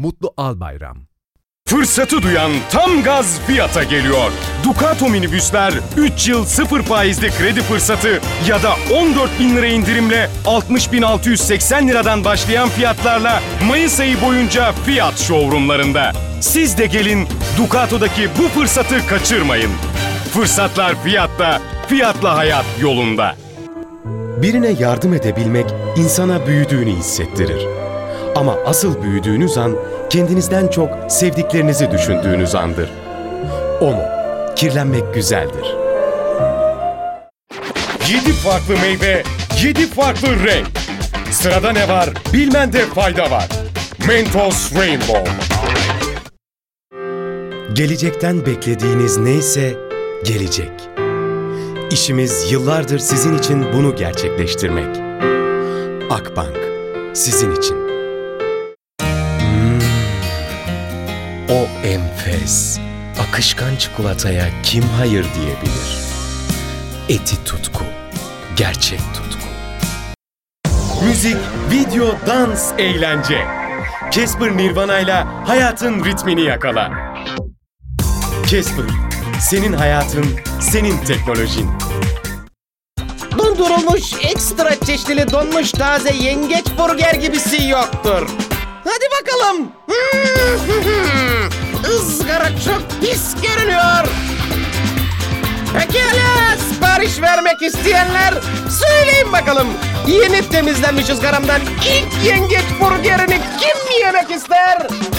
Mutlu Albayram. Fırsatı duyan tam gaz Fiat'a geliyor. Ducato minibüsler 3 yıl 0 faizli kredi fırsatı ya da 14.000 lira indirimle 60.680 liradan başlayan fiyatlarla Mayıs ayı boyunca Fiat showroomlarında. Siz de gelin Ducato'daki bu fırsatı kaçırmayın. Fırsatlar Fiat'ta, Fiat'la hayat yolunda. Birine yardım edebilmek insana büyüdüğünü hissettirir. Ama asıl büyüdüğünüz an kendinizden çok sevdiklerinizi düşündüğünüz andır. OMO, kirlenmek güzeldir. 7 farklı meyve, 7 farklı renk. Sırada ne var? Bilmende fayda var. Mentos Rainbow. Gelecekten beklediğiniz neyse gelecek. İşimiz yıllardır sizin için bunu gerçekleştirmek. Akbank, sizin için. O enfes, akışkan çikolataya kim hayır diyebilir? Eti tutku, gerçek tutku. Müzik, video, dans, eğlence. Casper Nirvana'yla hayatın ritmini yakala. Casper, senin hayatın, senin teknolojin. Dondurulmuş, ekstra çeşnili donmuş taze yengeç burger gibisi yoktur. Hadi bakalım. Izgara çok pis görünüyor. Pekala, sipariş vermek isteyenler söyleyin bakalım. Yeni temizlenmiş ızgaramdan ilk yengeç burgerini kim yemek ister?